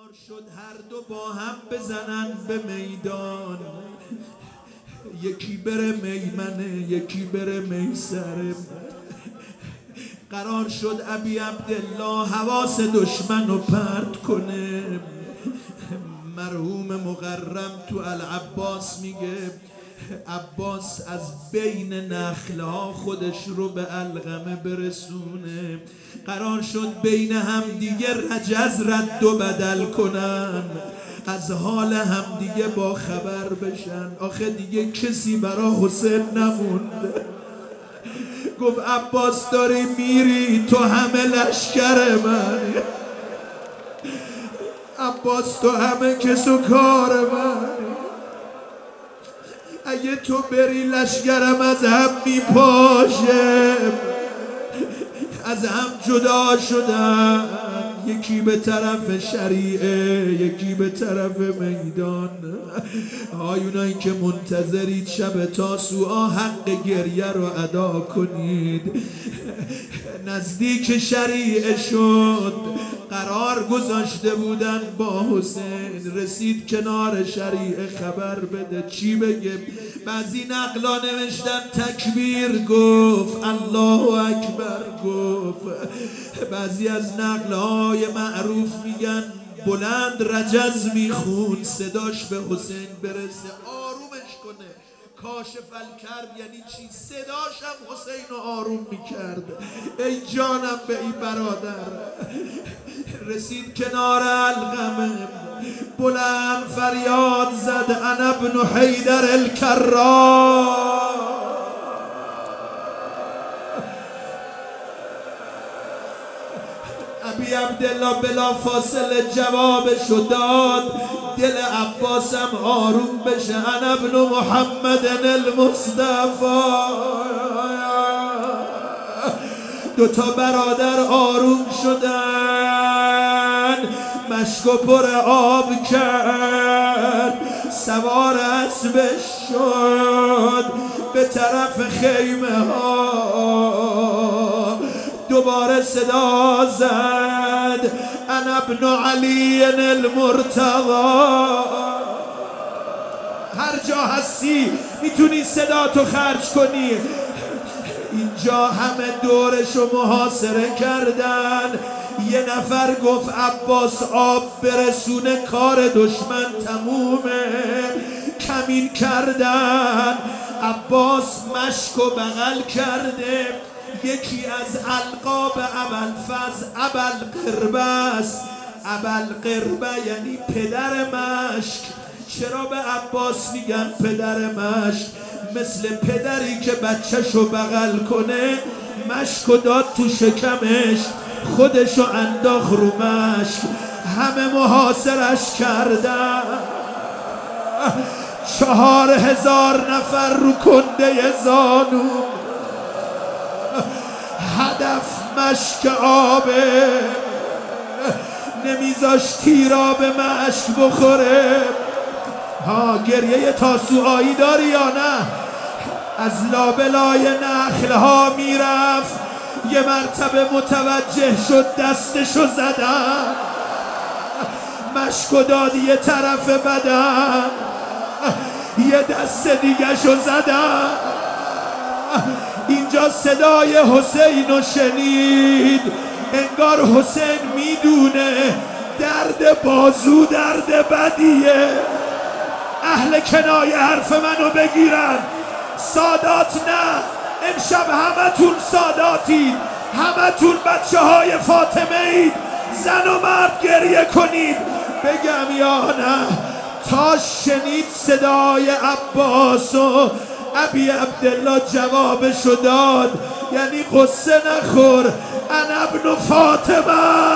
قرار شد هر دو با هم بزنن به میدان، یکی بره میمنه یکی بره میسره. قرار شد ابی عبدالله حواس دشمن رو پرت کنه. مرحوم مقرم تو العباس میگه عباس از بین نخلها خودش رو به علقمه برسونه. قرار شد بین هم دیگه رجز رد و بدل کنن، از حال هم دیگه با خبر بشن. آخه دیگه کسی برا حسین نموند. گفت عباس داری میری تو همه لشکر من، عباس تو همه کس و کار من، اگه تو بری لشکرم از هم میپاشه. از هم جدا شدن، یکی به طرف شریعه یکی به طرف میدان. آیونایی که منتظرید شب تاسوعا حق گریه رو ادا کنید. نزدیک شریعه شد، قرار گذاشته بودن با حسین. رسید کنار شریعه خبر بده چی بگه. بعضی نقلا نوشتن تکبیر گفت، الله اکبر گفت. بعضی از نقلهای معروف میگن بلند رجز میخون، صداش به حسین برسه آرومش کنه. کاشف الکرب یعنی چی؟ صداش هم حسین رو آروم میکرد. ای جانم به این برادر. رسید کنار علقمه، بلند فریاد زد انا ابن حیدر الکرار. ابی عبدالله بلا فاصله جوابشو داد، دل عباسم آروم بشه. انا ابن محمد المصطفى. دوتا برادر آروم شدن، مشکو پر آب کرد، سوار اسبش شد به طرف خیمه ها. دوباره صدا زد انا ابن علی المرتضی. هر جا هستی میتونی صدا تو خرج کنی. اینجا همه دورشو محاصره کردن. یه نفر گفت عباس آب برسونه کار دشمن تمومه. کمین کردن، عباس مشک و بغل کرده. یکی از القاب ابوالفضل ابوالقربه است. ابوالقربه یعنی پدر مشک. چرا به عباس میگن پدر مشک؟ مثل پدری که بچه‌شو بغل کنه، مشکو داد تو شکمش، خودشو انداخت رو مشک. همه محاصرش کردن. 4000 نفر رو کنده زانو. هدف مشک آبه، نمیذاش تیرا به مشک بخوره. ها گریه تاسوعایی داری یا نه؟ از لابلای نخلها میرفت، یه مرتبه متوجه شد دستشو زدن، مشکو داد یه طرف بدن، یه دست دیگه شو زدن. اینجا صدای حسین رو شنید. انگار حسین میدونه درد بازو درد بدیه. اهل کنایه حرف منو بگیرن. سادات نه، امشب همتون ساداتید، همتون بچه های فاطمه اید. زن و مرد گریه کنید. بگم یا نه؟ تا شنید صدای عباس و ابی عبدالله جوابشو داد، یعنی قصه نخور، انا ابن فاطمه.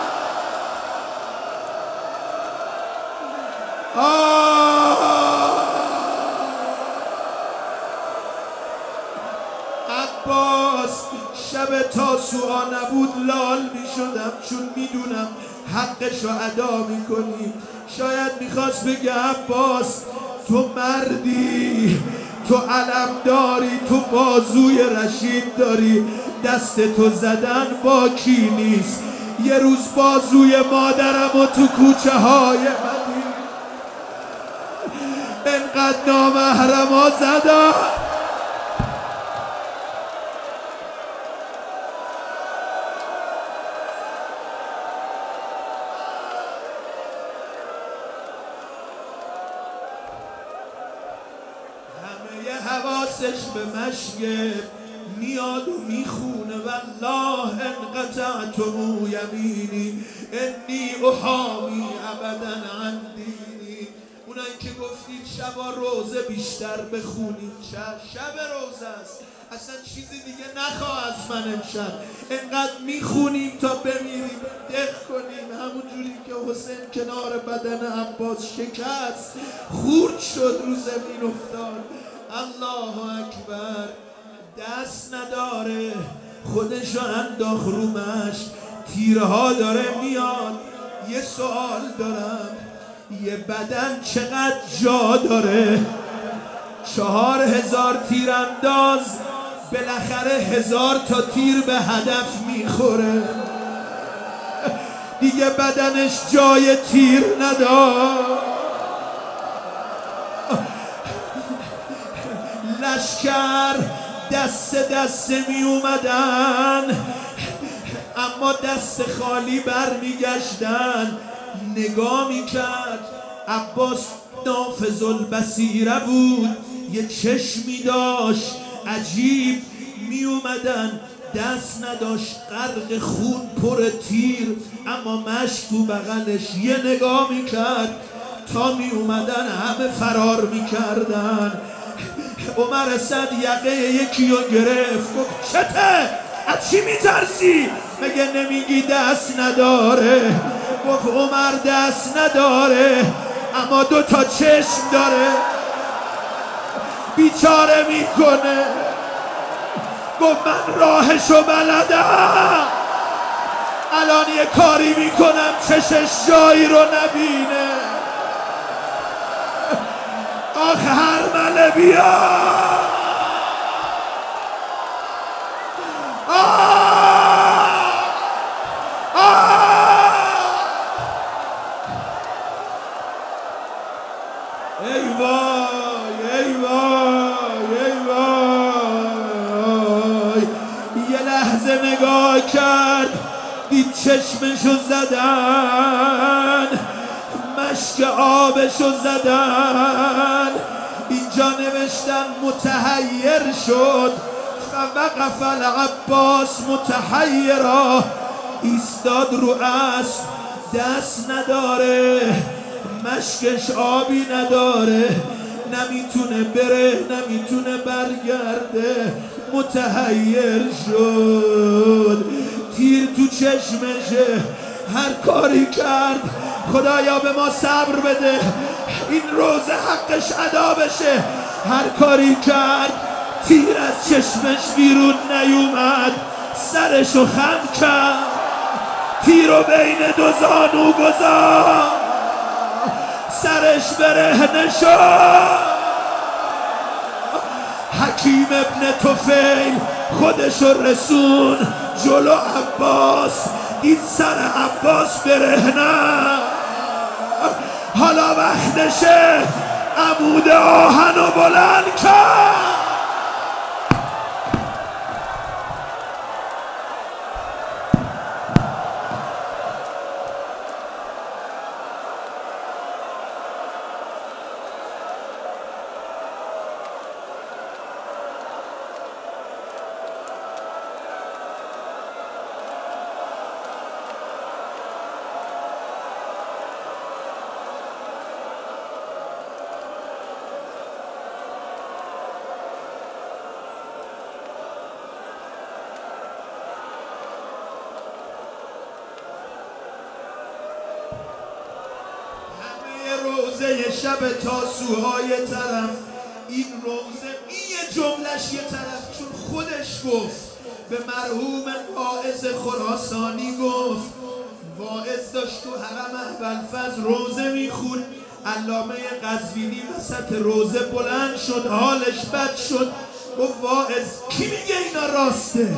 عباس شب تاسوعا نبود لال می شدم، چون میدونم حقشو ادا میکنی. شاید میخواست بگه عباس تو مردی، تو علم داری، تو بازوی رشید داری، دست تو زدن با کی نیست. یه روز بازوی مادرم و تو کوچه های مدینه انقدر نامحرما زدن حواسش به مشی میاد و میخونه والله انقطعتم یمینی انی احامی ابدا عن دینی. اونایی که گفتید شبا روزه بیشتر بخونید، شب روزه است، اصلا چیزی دیگه نخواه از من امشب، انقدر میخونیم تا بمیریم، دق کنیم همون جوری که حسین کنار بدن عباس شکست، خورد شد، رو زمین افتاد. الله اکبر. دست نداره، خودشو انداخت رو مشت، تیرها داره میاد. یه سوال دارم، یه بدن چقدر جا داره؟ 4000 تیرانداز بالاخره 1000 تا تیر به هدف میخوره، دیگه بدنش جای تیر نداره. لشکر دست می اومدن اما دست خالی بر میگشتن. نگاه میکرد عباس نافذ البصیره بود، یه چشمی داشت عجیب. می اومدن دست نداشت، غرق خون پر تیر، اما مشک تو بغلش. یه نگاه میکرد تا می اومدن همه فرار میکردن. عمر اسد یقه یکی رو گرفت، گفت چته؟ از چی میترسی؟ مگه نمیگی دست نداره؟ گفت عمر دست نداره اما 2 تا چشم داره، بیچاره میکنه. گفت من راهشو بلدم، الان یه کاری میکنم چشش جایی رو نبینه. آخ هرمله بیا، ای وای ای وای ای وای. یه لحظه نگاه کرد، دید چشمشو زدن، مشک آبشو زدن. اینجا نوشتن متحیر شد، فوقف العباس متحیرا، ایستاد رو اسب، دست نداره، مشکش آبی نداره، نمیتونه بره نمیتونه برگرده، متحیر شد. تیر تو چشمشه، هر کاری کرد خدایا به ما صبر بده این روزه حقش ادا بشه. هر کاری کرد تیر از چشمش بیرون نیومد، سرشو خم کرد، تیرو بین 2 زانو گذاشت، سرش برهنه شد. حکیم ابن طفیل خودشو رسون جلو عباس، دید سر عباس برهنه، حالا وقتشه عمود آهنو بلند کرد. روزه شب تاسوهای طرف، این روزه این یه جملش یه طرف، چون خودش گفت به مرحوم واعظ خراسانی گفت، واعظ داشت تو حرم ابوالفضل روزه میخون، علامه قزوینی وسط روزه بلند شد، حالش بد شد، گفت واعظ کی میگه اینا راسته؟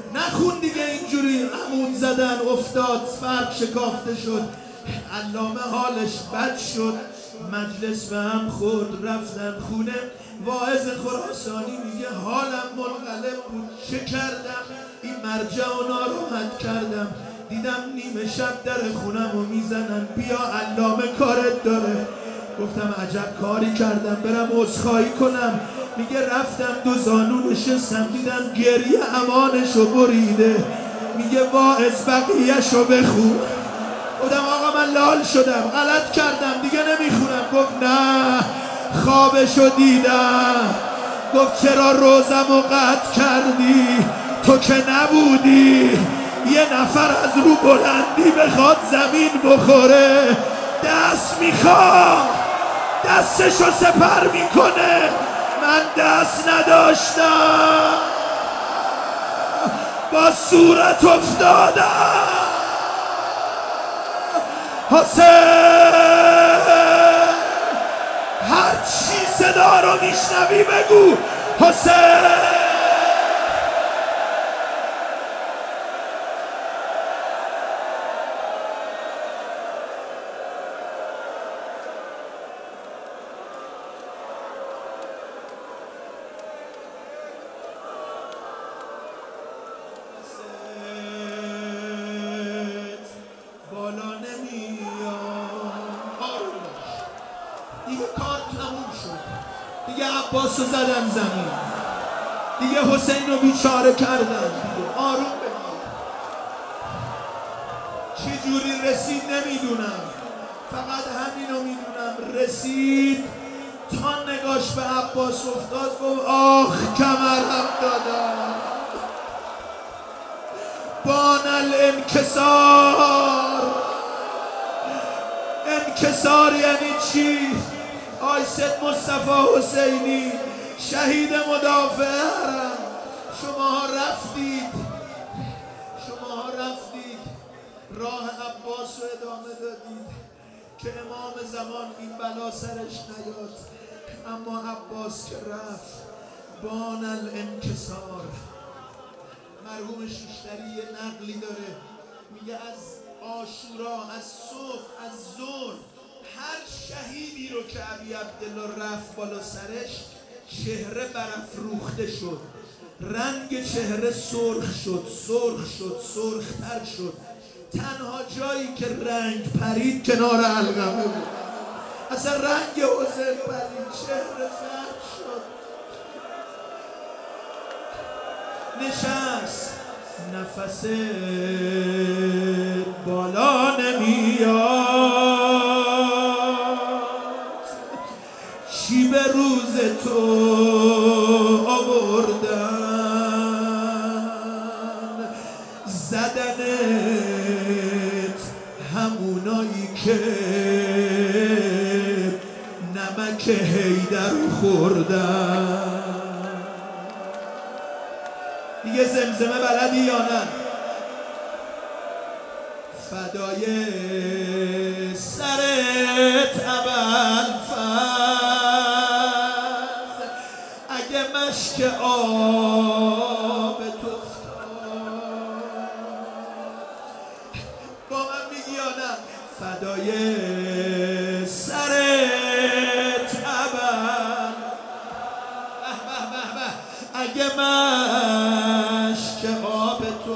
نخون دیگه اینجوری. عمود زدن افتاد فرق شکافته شد. علامه حالش بد شد. مجلس به هم خورد رفتن خونه. واعظ خراسانی میگه حالم منقلب بود. چه کردم؟ این مرجع و ناراحت کردم. دیدم نیمه شب در خونم رو میزنن. بیا علامه کارت داره. گفتم عجب کاری کردم برم عذرخواهی کنم. میگه رفتم دو زانو نشستم دیدم گریه امانشو بریده. میگه واعظ بقیهشو بخون. گفتم آقا من لال شدم غلط کردم دیگه نمیخونم. گفت نه خوابشو دیدم. گفت چرا روزمو قطع کردی؟ تو که نبودی. یه نفر از رو بلندی بخواد زمین بخوره دست میخواد دستشو سپر میکنه. من دست نداشتم با صورت افتادم. حسین هر چی صدا رو میشنوی بگو حسین. دیگه کار تموم شد. دیگه عباس رو زدن زمین. دیگه حسین رو بیچاره کردن. دیگه آروم بگیر. چی جوری رسید نمیدونم. فقط همینو میدونم رسید تا نگاش به عباس افتاد گفت آخ کمرم دادم. بان الانکسار. انکسار یعنی چی؟ آی سید مصطفی حسینی شهید مدافع حرم شماها رفتید راه عباس رو ادامه دادید که امام زمان این بلا سرش نیاد. اما عباس که رفت بان الانکسار. مرحوم شیشتری یه نقلی داره میگه از عاشورا از صبح از ظهر هر شهیدی رو که ابی عبدالله رفت بالا سرش چهره برافروخته شد. رنگ چهره سرخ شد سرختر شد. تنها جایی که رنگ پرید کنار علقمه بود. اصلا رنگ حسین پرید چهره زرد شد. نشست نفس بالا نمیاد. چی به روز تو آوردن زدنت همونایی که نمک حیدر خوردن. دیگه زمزمه بلدی یا نه؟ فدای سرت ابوالفضل اگه مشک آب تو افتاد. با من میگی یا نه؟ فدای سرت ابوالفضل اگه مشک آب تو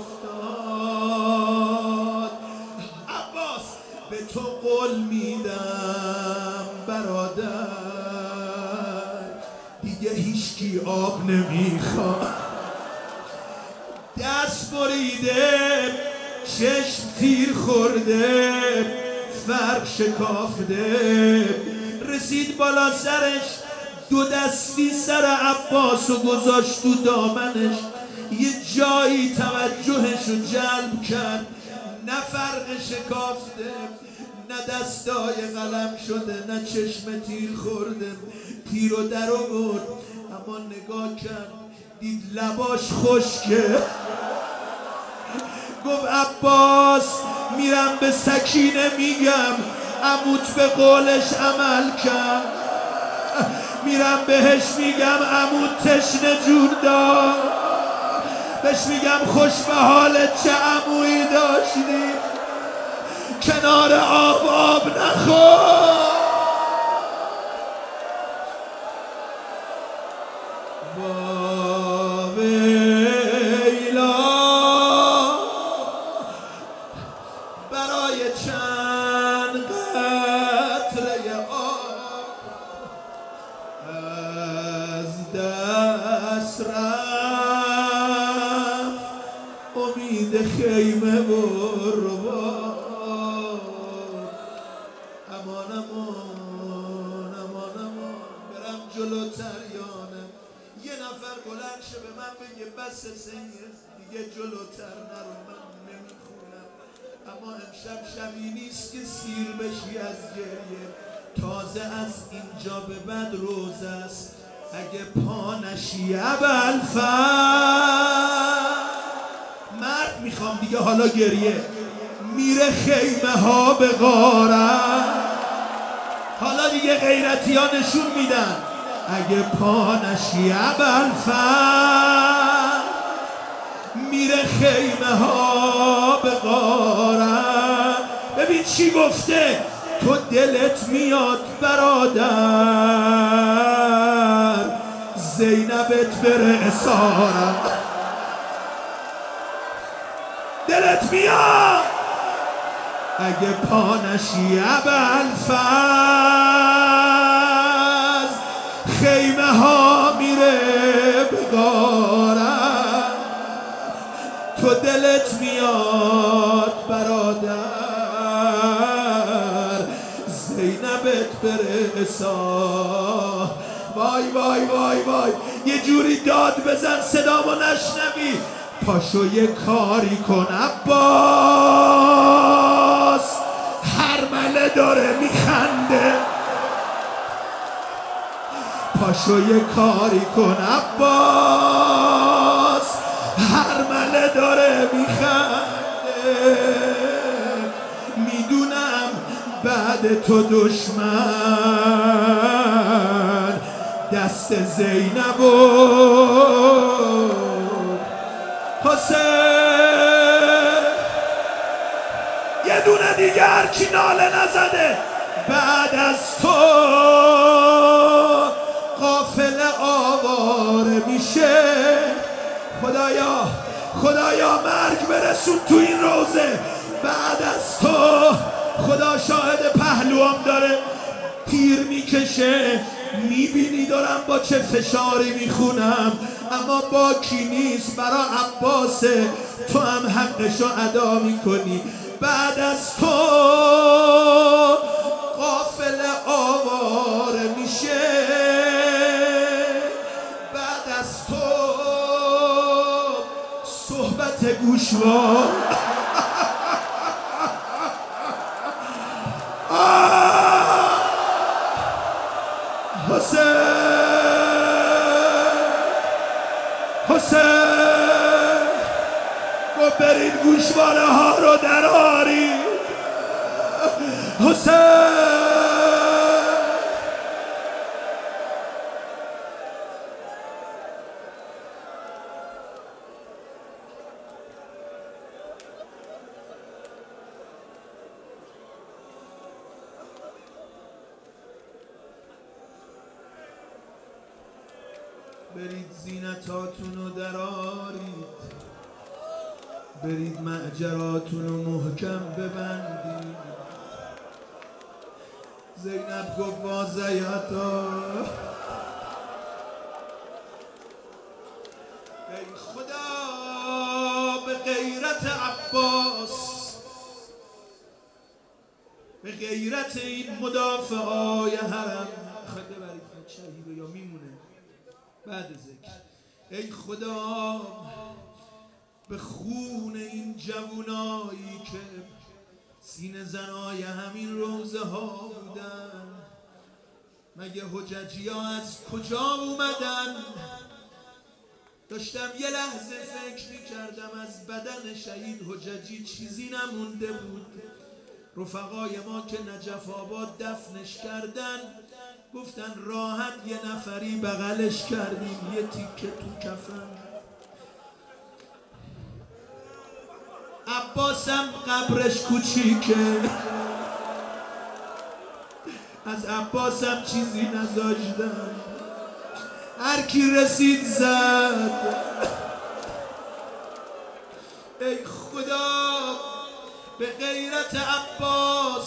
افتاد. عباس به تو قول میدم برادر دیگه هیچکی آب نمیخواد. دست بریده چشم تیر خورده فرق شکافته. رسید بالا سرش دو دستی سر عباس و گذاشت تو دامنش. یه جایی توجهش رو جلب کرد. نه فرق شکافته نه دستای قلم شده نه چشم تیر خورده. تیر رو در آورد اما نگاه کرد دید لباش خشکه. گفت عباس میرم به سکینه میگم عموت به قولش عمل کرد. میرم بهش میگم عموت تشنه جون دار. بهش میگم خوش به حالت چه عمویی داشتی کنار آب نخور ویلا برای چند قطره آب از دست رفت امید خیمه و رباب امان امان امان امان برم جلوتر یانم یه نفر بلند شه به من بگه بس سید دیگه جلوتر نرو من نمیخونم اما امشب شبی نیست که سیر بشی از گریه تازه از اینجا به بعد روز است اگه پا نشی ابوالفضل مرد میخوام دیگه حالا گریه میره خیمه ها به غارت حالا دیگه غیرتی ها نشون میدن اگه پا نشی ابوالفضل میره خیمه ها به غارت ببین چی گفته تو دلت میاد برادر زینبت بره اسارت دلت میاد اگه پا نشی ابوالفضل خیمه ها میره به غارت تو دلت میاد برادر زینبت بره اسا وای وای وای وای یه جوری داد بزن صدامو نشنوی پاشو یه کاری کن عباس هرمله داره میخنده پاشو یه کاری کن عباس هرمله داره میخنده میدونم بعد تو دشمن دست زینب و حسین یه دونه دیگر کی ناله نزده بعد از تو قافله آواره میشه خدایا خدایا مرگ برسون تو این روزه بعد از تو خدا شاهد پهلوام داره تیر میکشه میبینی دارم با چه فشاری میخونم اما با کی نیست برا عباسه تو هم حقشو ادا میکنی بعد از تو قافله آواره میشه بعد از تو صحبت گوشوار حسین گفت برید گوشواره ها رو درارید حسین برید زینتاتونو درارید برید معجراتونو محکم ببندید زینب گفت واضحیتا ای خدا به غیرت عباس به غیرت این مدافعای حرم خدا برید شهیده یا میمونه بعد ذکر ای خدا به خون این جوونایی که سینه زنای همین روزه ها بودن مگه حججی ها از کجا اومدن داشتم یه لحظه فکر میکردم از بدن شهید حججی چیزی نمونده بود رفقای ما که نجف آباد دفنش کردن گفتن راحت یه نفری بغلش کردیم یه تیکه تو کفن عباسم قبرش کوچیکه، از عباسم چیزی نذاشتم، هر کی رسید زد. ای خدا به غیرت عباس،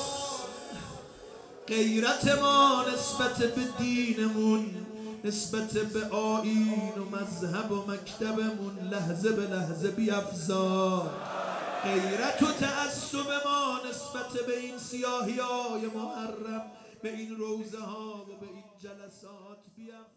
غیرت ما نسبت به دینمون، نسبت به آیین و مذهب و مکتبمون لحظه به لحظه بیفزا. غیرت و تعصب ما نسبت به این سیاهی های محرم، به این روزه ها و به این جلسات بیفزا.